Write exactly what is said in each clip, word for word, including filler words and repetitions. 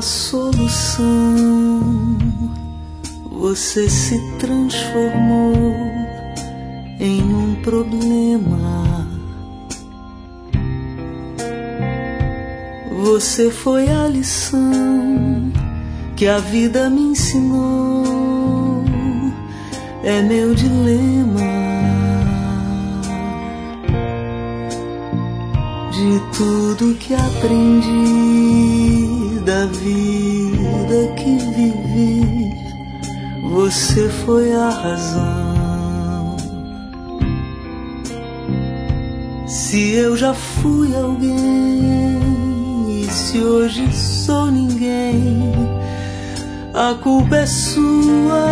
solução. Você se transformou em um problema. Você foi a lição que a vida me ensinou. É meu dilema. De tudo que aprendi, da vida que vivi, você foi a razão. Se eu já fui alguém, e se hoje sou ninguém, a culpa é sua.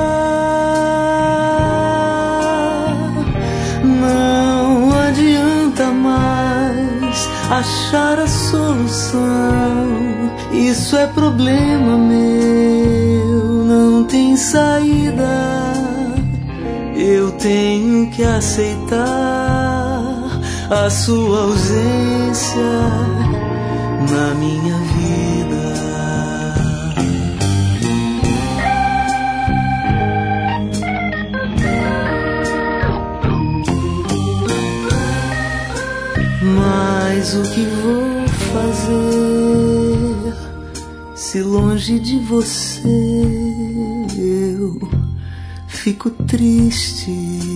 Não adianta mais achar a solução. Isso é problema meu, não tem saída. Eu tenho que aceitar a sua ausência na minha vida. Mas o que vou fazer se longe de você eu fico triste?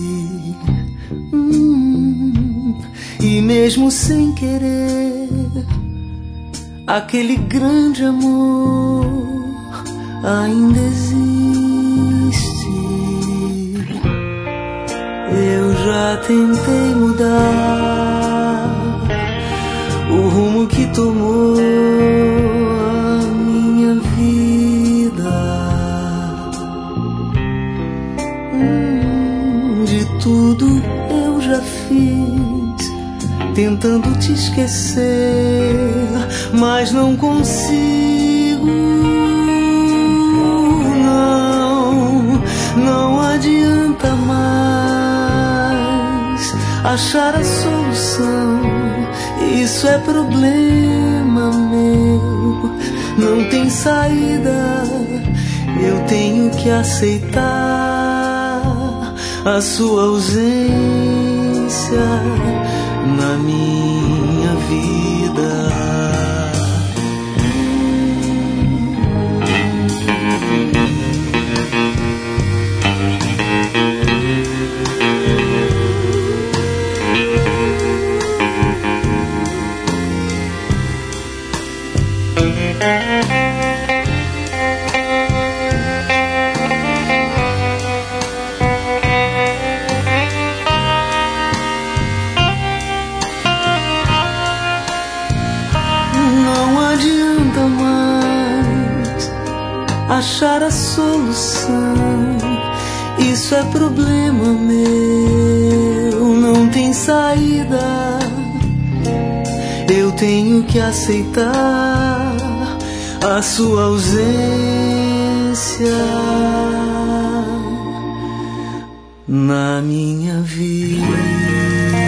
Hum, e mesmo sem querer, aquele grande amor ainda existe. Eu já tentei mudar o rumo que tomou a minha vida. Hum, de tudo eu já fiz, tentando te esquecer, mas não consigo. Não, não adianta mais achar a solução. Isso é problema meu, não tem saída. Eu tenho que aceitar a sua ausência na minha vida. Achar a solução, isso é problema meu, não tem saída. Eu tenho que aceitar a sua ausência na minha vida.